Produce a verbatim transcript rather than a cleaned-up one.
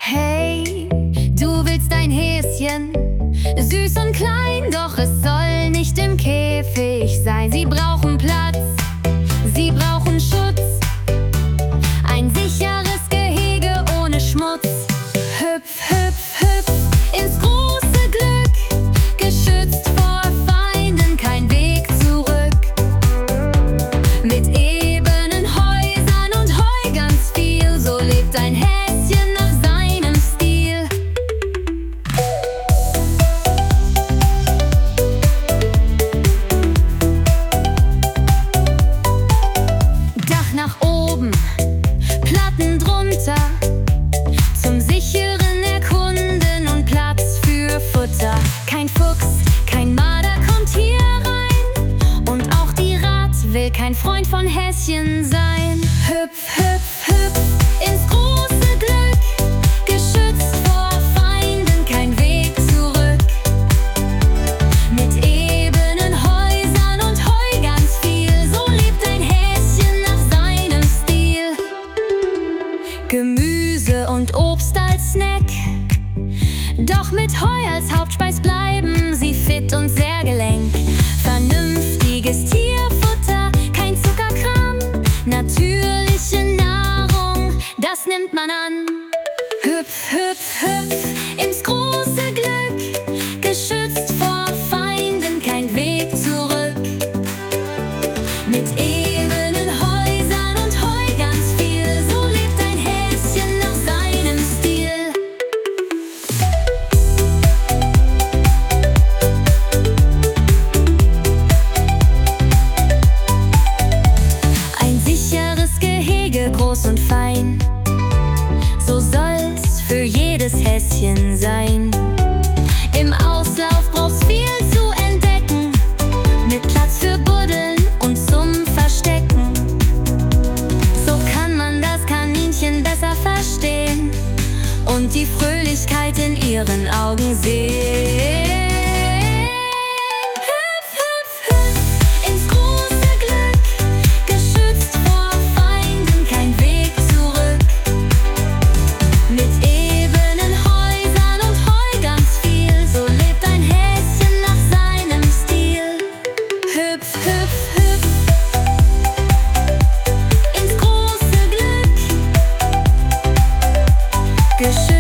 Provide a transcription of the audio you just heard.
Hey, du willst ein Häschen, süß und klein, doch es soll nicht im Käfig sein. Sie brauchen Platz, sie brauchen Schutz, ein sicheres Gehege ohne Schmutz. Hüpf, hüpf, hüpf ins große Glück, geschützt vor Feinden, kein Weg zurück. Mit ebenen Häusern und Heu ganz viel, so lebt ein Häschen nach seinem Stil. Dach nach oben, Platten drunter, zum sicheren Erkunden und Platz für Futter. Kein Fuchs, kein Marder kommt hier rein, und auch die Rat will kein Freund von Häschen sein. Hüpf, hüpf, hüpf ins große Glück, geschützt vor Feinden, kein Weg zurück. Mit ebenen Häusern und Heu ganz viel, so lebt ein Häschen nach seinem Stil. Gemüse und Obst als Snack, doch mit Heu als Hauptspeis bleiben sie fit und sehr gelenk. Vernünftiges Tierfutter, kein Zuckerkram, natürliche Nahrung, das nimmt man an. Hüpf, hüpf, hüpf ins große Glück, geschützt vor Feinden, kein Weg zurück. Mit ebenen Häusern und Heu ganz viel, so lebt ein Häschen nach seinem Stil. Ein sicheres Gehege, groß und fein, so soll's für jedes Häschen sein. Im Auslauf braucht's viel zu entdecken, mit Platz für Buddeln und zum Verstecken. So kann man das Kaninchen besser verstehen und die Fröhlichkeit in ihren Augen sehen. Hüpf, hüpf, hüpf ins große Glück, geschützt vor Feinden, kein Weg zurück. Mit ebenen Häusern und Heu ganz viel, so lebt ein Häschen nach seinem Stil. Hüpf, hüpf, hüpf ins große Glück, geschützt